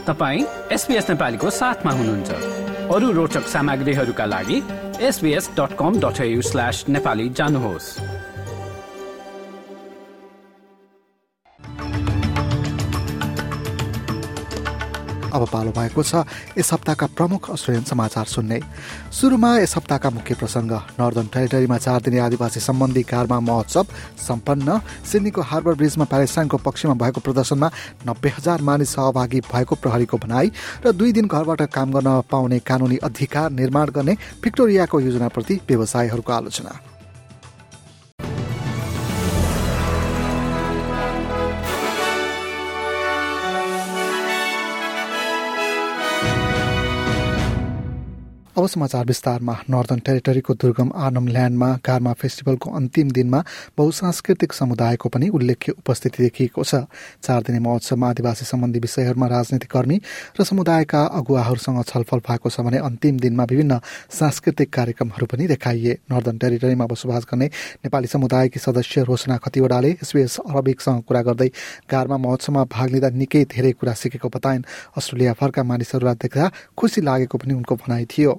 तपाईं SBS नेपालीको साथमा हुनुहुन्छ। अरु रोचक सामग्रीहरूका लागि sbs.com.au/nepali जानुहोस्। अब पालो भएको छ यस हप्ताका प्रमुख अस्ट्रेलियन समाचार सुन्ने। सुरुमा यस हप्ताका मुख्य प्रसंग। नर्दर्न टेरिटरीमा 4 दिने आदिवासी सम्बन्धी गारमा महोत्सव सम्पन्न। सिडनीको हार्बर ब्रिजमा प्यालेस्टाइनको पक्षमा भएको प्रदर्शनमा 90,000 मानिस सहभागी भएको प्रहरीको भनाई र 2 दिन घरबाट काम गर्न पाउने कानूनी अधिकार निर्माण गर्ने भिक्टोरियाको योजनाप्रति व्यवसायीहरूको आलोचना। अब समाचार विस्तारमा। नर्दर्न टेरिटरीको दुर्गम आर्नम ल्यान्डमा गारमा फेस्टिभलको अन्तिम दिनमा बहुसांस्कृतिक समुदायको पनि उल्लेख्य उपस्थिति देखिएको छ। 4 दिने महोत्सवमा आदिवासी सम्बन्धी विषयहरूमा राजनीतिक कर्मी र समुदायका अगुवाहरूसँग छलफल भएको छ भने अन्तिम दिनमा विभिन्न सांस्कृतिक कार्यक्रमहरू पनि देखाइए। नर्दर्न टेरिटरीमा बसोबास गर्ने नेपाली समुदायकी सदस्य रोशना खतिवडाले SBS अरबिकसँग कुरा गर्दै गारमा महोत्सवमा भाग लिँदा निकै धेरै कुरा सिकेको बताइन्। अस्ट्रेलिया फर्का मानिसहरूलाई देख्दा खुसी लागेको पनि उनको भनाइ थियो।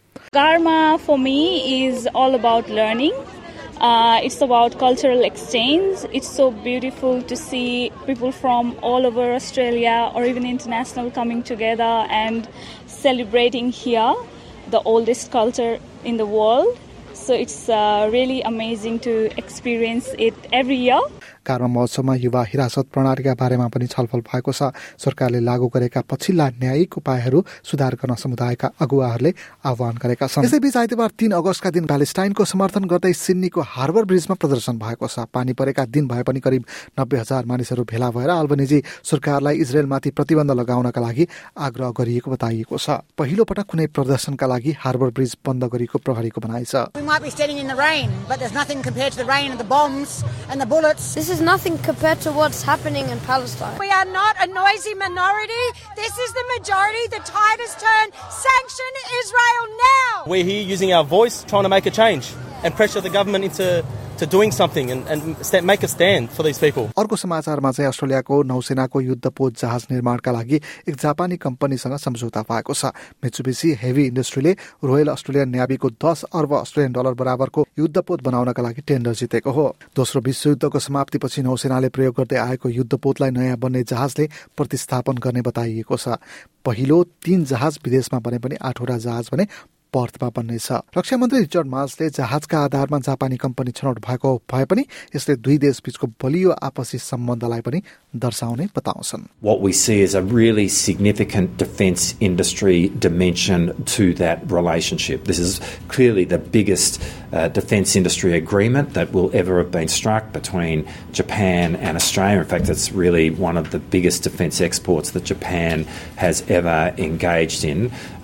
Garma for me is all about learning. It's about cultural exchange. It's so beautiful to see people from all over Australia or even international coming together and celebrating here, the oldest culture in the world. So it's really amazing to experience it every year. गारमा महोत्सवमा युवा हिरासत प्रणालीका बारेमा पनि छलफल भएको छ। सरकारले लागू गरेका पछिल्ला न्यायिक उपायहरू सुधार गर्न समुदायका अगुवाहरूले आह्वान गरेका छन्। यसैबीच आइतबार 3 अगस्तका दिन प्यालेस्टाइनको समर्थन गर्दै सिडनीको हार्बर ब्रिजमा प्रदर्शन भएको छ। पानी परेका दिन भए पनि करिब 90,000 मानिसहरू भेला भएर अल्बनिजी सरकारलाई इजरायलमाथि प्रतिबन्ध लगाउनका लागि आग्रह गरिएको बताइएको छ। पहिलो पटक कुनै प्रदर्शनका लागि हार्बर ब्रिज बन्द गरेको प्रहरीको भनाइ छ। We might be standing in the rain, but there's nothing compared to the rain and the bombs and the bullets. This is nothing compared to what's happening in Palestine. We are not a noisy minority. This is the majority. The tide has turned. Sanction Israel now. We're here using our voice, trying to make a change and pressure the government into doing something and make a stand for these people. अर्को समाचारमा चाहिँ अस्ट्रेलियाको नौसेनाको युद्धपोत जहाज निर्माणका लागि एक जापानी कम्पनीसँग सम्झौता भएको छ। मित्सुबिसी हेभी इन्डस्ट्रीले रोयल अस्ट्रेलियन नेभीको 10 अर्ब अस्ट्रेलियन डलर बराबरको युद्धपोत बनाउनका लागि टेन्डर जितेको हो। दोस्रो विश्वयुद्धको समाप्तिपछि नौसेनाले प्रयोग गर्दै आएको युद्धपोतलाई नयाँ बन्ने जहाजले प्रतिस्थापन गर्ने बताइएको छ। पहिलो 3 जहाज विदेशमा बने पनि 8वटा जहाज भने पर्थमा बन्नेछ। रक्षा मन्त्री रिचर्ड मार्ल्सले जहाजका आधारमा जापानी कम्पनी छनौट भएको भए पनि यसले 2 देशबीचको बलियो आपसी सम्बन्धलाई पनि दर्शाउने बताउँछन्। What we see is a really significant defence industry dimension to that relationship. This is clearly the biggest defence industry agreement that will ever have been struck between Japan and Australia. In fact, it's really one of the biggest defence exports that Japan has ever engaged in.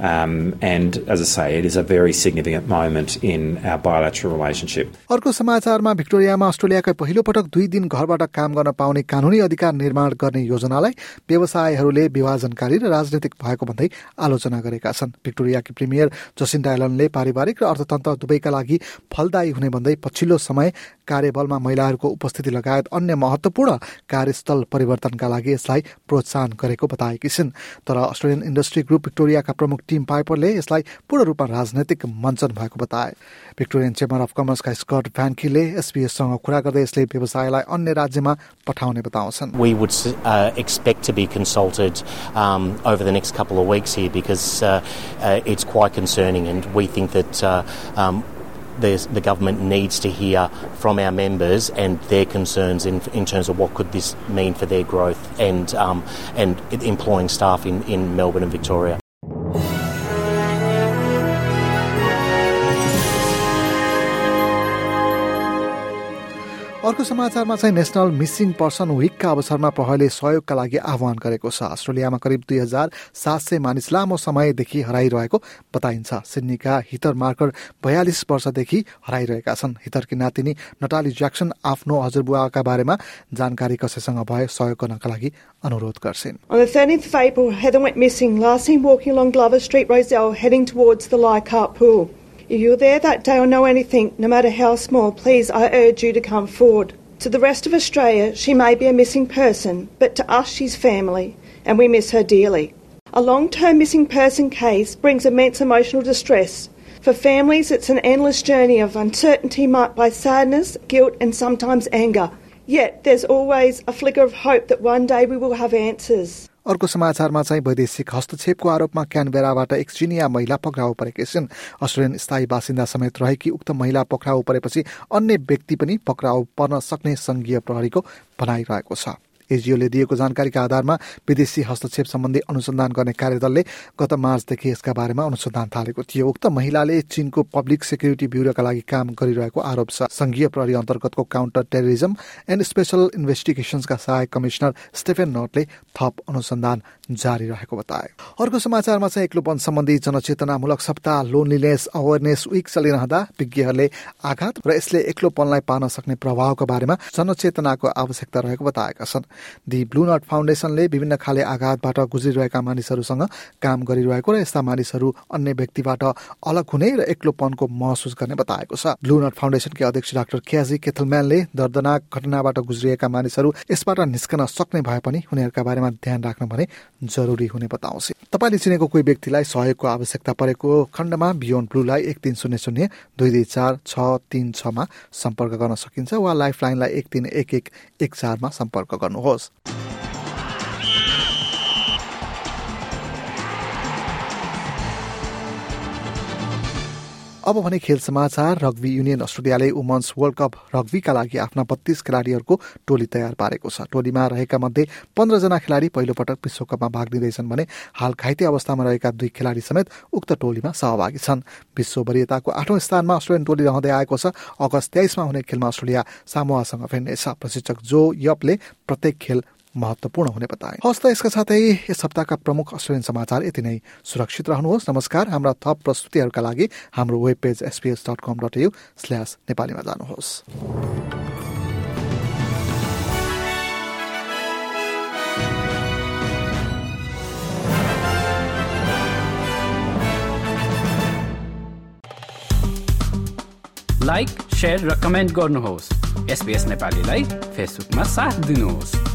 And as I say, it is a very significant moment in our bilateral relationship. अर्को समाचारमा भिक्टोरियामा अस्ट्रेलियाकै पहिलो पटक 2 दिन घरबाट काम गर्न पाउने कानूनी अधिकार निर्माण गर्ने योजनालाई व्यवसायीहरूले विभाजनकारी र राजनीतिक भएको भन्दै आलोचना गरेका छन्। भिक्टोरियाकी प्रिमियर जसिन्डा एलनले पारिवारिक र अर्थतन्त्र दुवैका लागि फलदायी हुने भन्दै पछिल्लो समय कार्यबलमा महिलाहरूको उपस्थिति लगायत अन्य महत्त्वपूर्ण कार्यस्थल परिवर्तनका लागि यसलाई प्रोत्साहन गरेको बताएकी छिन्। तर अस्ट्रेलियन इन्डस्ट्री ग्रुप भिक्टोरियाका प्रमुख टिम पाइपरले यसलाई पूर्ण रूपमा राजनैतिक मञ्चन भएको बताए। भिक्टोरियन चेम्बर अफ कमर्सका स्कट भ्यान्कीले एसबीएससँग कुरा गर्दै यसले व्यवसायलाई अन्य राज्यमा पठाउने बताउँछन्। We would expect to be consulted over the next couple of weeks here because it's quite concerning, and we think that the government needs to hear from our members and their concerns in terms of what could this mean for their growth and employing staff in Melbourne and Victoria. अर्को समाचारमा चाहिँ national missing person विकका अवसरमा प्रहरीले सहयोगका लागि आह्वान गरेको छ। अस्ट्रेलियामा करिब 2700 मानिस लामो समयदेखि हराइरहेको बताइन्छ। सिडनीका हितर मार्कर 42 वर्षदेखि हराइरहेका छन्। हितरकी नातिनी नटाली ज्याक्सन आफ्नो हजुरबुवाका बारेमा जानकारी कसैसँग भए सहयोग गर्नका लागि अनुरोध गर्छिन्। On the 13th of April, Heather went missing, last seen walking along Glover Street, Rosedale, heading towards the Leichhardt Pool. If you're there that day or know anything, no matter how small, please, I urge you to come forward. To the rest of Australia, she may be a missing person, but to us, she's family, and we miss her dearly. A long-term missing person case brings immense emotional distress. For families, it's an endless journey of uncertainty marked by sadness, guilt and sometimes anger. Yet there's always a flicker of hope that one day we will have answers. अर्को समाचारमा चाहिँ वैदेशिक हस्तक्षेपको आरोपमा क्यानबेराबाट एक चिनिया महिला पक्राउ परेकी छिन्। अस्ट्रेलियन स्थायी बासिन्दा समेत रहेकी उक्त महिला पक्राउ परेपछि अन्य व्यक्ति पनि पक्राउ पर्न सक्ने संघीय प्रहरीको भनाइरहेको छ। एजिओले दिएको जानकारीका आधारमा विदेशी हस्तक्षेप सम्बन्धी अनुसन्धान गर्ने कार्यदलले गत मार्चदेखि यसका बारेमा अनुसन्धान थालेको थियो। उक्त महिलाले चीनको पब्लिक सेक्युरिटी ब्युरोका लागि काम गरिरहेको आरोप छ। संघीय प्रहरी अन्तर्गतको काउन्टर टेररिजम एन्ड स्पेशल इन्भेस्टिगेसन्सका सहायक कमिश्नर स्टेफेन नटले थप अनुसन्धान जारी रहेको बताए। अर्को समाचारमा चाहिँ एक्लोपन सम्बन्धी जनचेतनामूलक सप्ताह लोनलिनेस अवेरनेस विक चलिरहँदा विज्ञहरूले आघात र यसले एक्लोपनलाई पार्न सक्ने प्रभावका बारेमा जनचेतनाको आवश्यकता रहेको बताएका छन्। दि ब्लू नट फाउन्डेसनले विभिन्न खाले आघातबाट गुज्रिरहेका मानिसहरूसँग काम गरिरहेको र यस्ता मानिसहरू अन्य व्यक्तिबाट अलग हुने र एक्लोपनको महसुस गर्ने बताएको छ। ब्लू नट फाउन्डेसनकी अध्यक्ष डाक्टर क्याजी केथलम्यानले दर्दनाक घटनाबाट गुज्रिएका मानिसहरू यसबाट निस्कन सक्ने भए पनि उनीहरूका बारेमा ध्यान राख्न भने जरुरी हुने बताउँछ। तपाईले चिनेको कोही व्यक्तिलाई सहयोगको आवश्यकता परेको खण्डमा बियोन्ड ब्लूलाई 1300 224 636 मा सम्पर्क गर्न सकिन्छ वा लाइफलाइनलाई 131114 मा सम्पर्क गर्नुहोस्। अब भने खेल समाचार। रग्बी युनियन अस्ट्रेलियाले वुमन्स वर्ल्ड कप रग्बीका लागि आफ्ना 32 खेलाडीहरूको टोली तयार पारेको छ। टोलीमा रहेका मध्ये 15 जना खेलाडी पहिलो पटक विश्वकपमा भाग लिँदैछन् भने हाल घाइते अवस्थामा रहेका 2 खेलाडी समेत उक्त टोलीमा सहभागी छन्। विश्व वरियताको 8औं स्थानमा अस्ट्रेलियन टोली रहँदै आएको छ। अगस्त 23 मा हुने खेलमा अस्ट्रेलिया सामोआसँग भिड्नेछ। प्रशिक्षक जो यपले प्रत्येक खेल महत्वपूर्ण हुने बताए। हस्त यसका साथै यस हप्ताका प्रमुख अस्ट्रेलियन समाचार यति नै। सुरक्षित रहनुहोस्। नमस्कार। हाम्रा थप प्रस्तुतिहरूका लागि हाम्रो वेब पेज sbs.com.au/नेपालीमा जानुहोस्। लाइक, शेयर र कमेन्ट गर्नुहोस्। SBS नेपालीलाई फेसबुकमा साथ दिनुहोस्।